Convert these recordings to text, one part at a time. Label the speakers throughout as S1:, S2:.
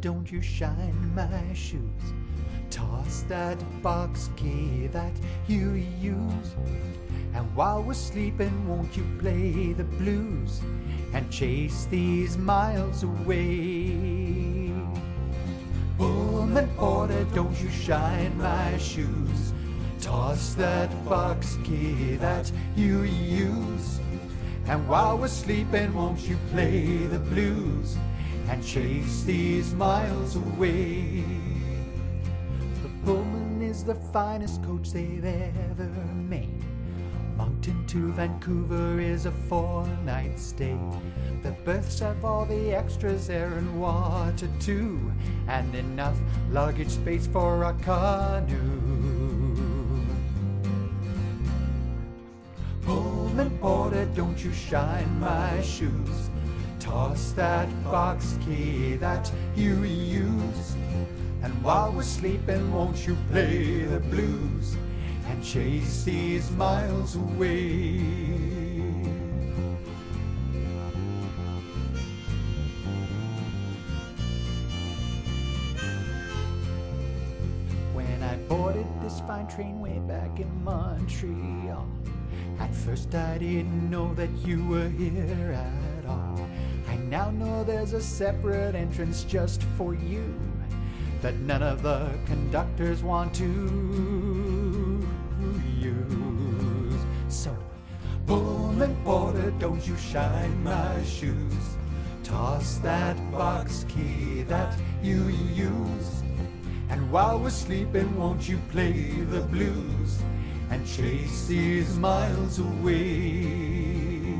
S1: don't you shine my shoes. Toss that box key that you use. And while we're sleeping, won't you play the blues and chase these miles away? Pullman porter, don't you shine my shoes. Toss that box key that you use. And while we're sleeping, won't you play the blues and chase these miles away? The Pullman is the finest coach they've ever made. Moncton to Vancouver is a 4-night stay. The berths have all the extras, air and water too, and enough luggage space for a canoe. Pullman porter, don't you shine my shoes. Toss that box key that you use. And while we're sleeping, won't you play the blues and chase these miles away? When I boarded this fine train way back in Montreal, at first I didn't know that you were here at all. I now know there's a separate entrance just for you that none of the conductors want to use. So, Pullman porter, don't you shine my shoes. Toss that box key that you use. And while we're sleeping, won't you play the blues and chase these miles away?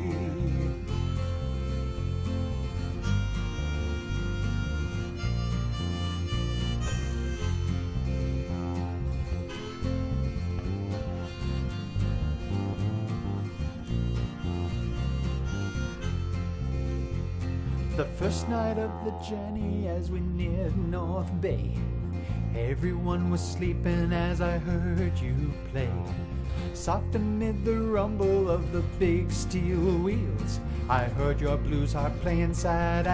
S1: The first night of the journey as we neared North Bay, everyone was sleeping as I heard you play. Soft amid the rumble of the big steel wheels, I heard your blues harp playing sad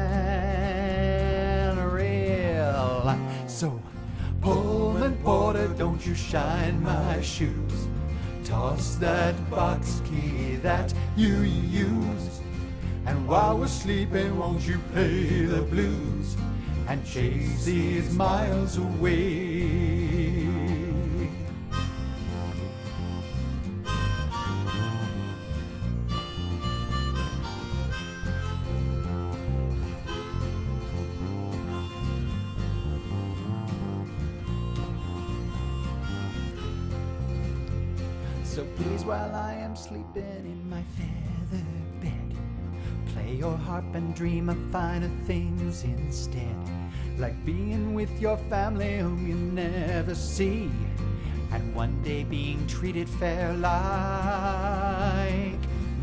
S1: and real. So, Pullman porter, don't you shine my shoes. Toss that box key that you use. And while we're sleeping, won't you play the blues and chase these miles away? So please, while I am sleeping in my feather bed, play your harp and dream of finer things instead, like being with your family whom you never see, and one day being treated fair like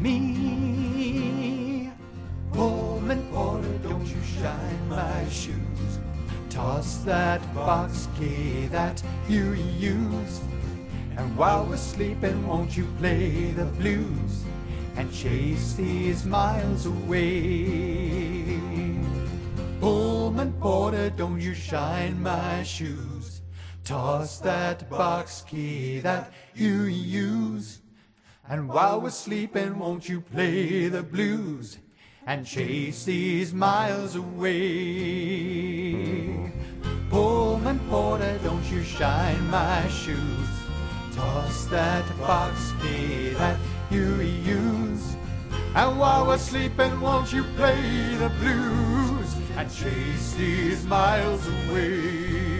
S1: me. Pullman porter, don't you shine my shoes. Toss that box key that you use. And while we're sleeping, won't you play the blues and chase these miles away? Pullman porter, don't you shine my shoes. Toss that box key that you use. And while we're sleeping, won't you play the blues and chase these miles away? Pullman porter, don't you shine my shoes. Toss that box key that you use. And while we're sleeping, won't you play the blues and chase these miles away?